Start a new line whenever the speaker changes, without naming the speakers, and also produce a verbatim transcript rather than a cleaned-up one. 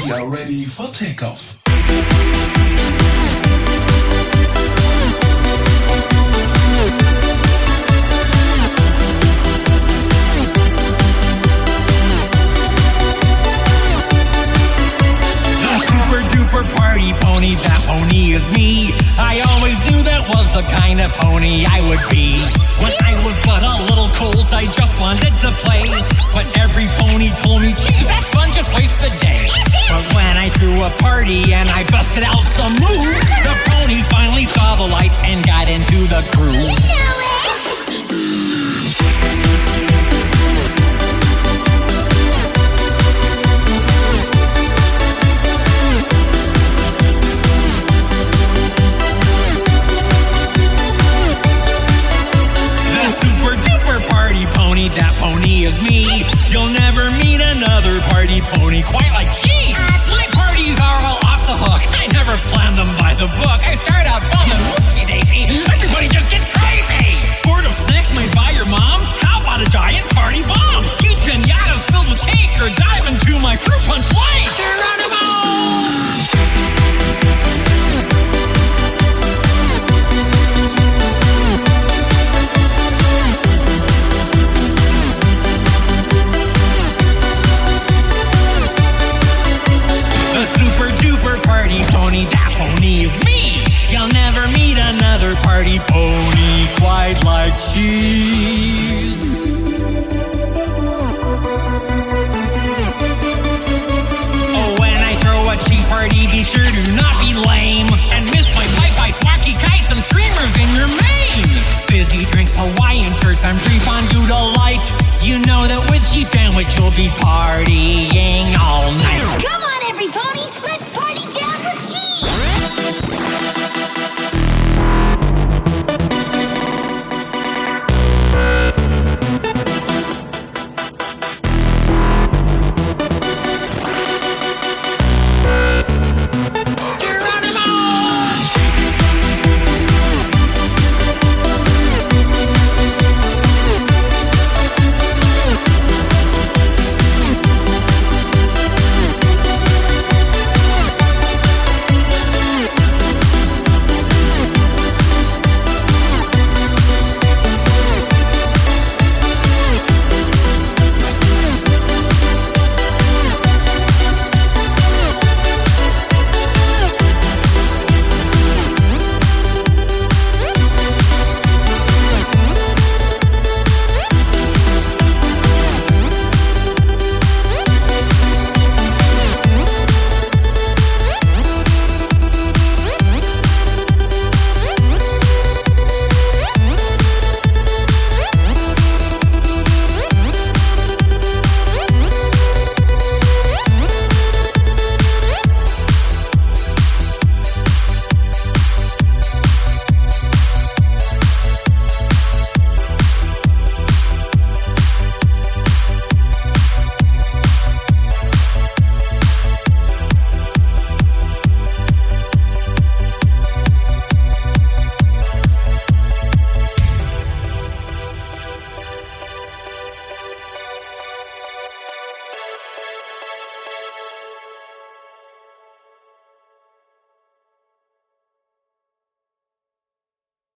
We are ready for takeoff.
Party pony, that pony is me. I always knew that was the kind of pony I would be. When I was but a little colt, I just wanted to play. But every pony told me, geez, that fun just wastes the day. But when I threw a party and I busted out some moves, the ponies finally saw the light and got into the groove. That pony is me. You'll never meet another party pony quite like cheese. My parties are all off the hook. I never planned them by the book. I start out fun and whoopsie daisy, everybody just gets crazy. Bored of snacks made by your mom? How about a giant party bomb? Huge pinatas filled with cake, or dive into my fruit punch lake. Geronimo! Party pony, that pony is me. You'll never meet another party pony quite like cheese. Oh, when I throw a cheese party, be sure to not be lame and miss my pipe bites, wacky kites, and streamers in your mane. Fizzy drinks, Hawaiian shirts, and free fondue delight. You know that with cheese sandwich you'll be partying all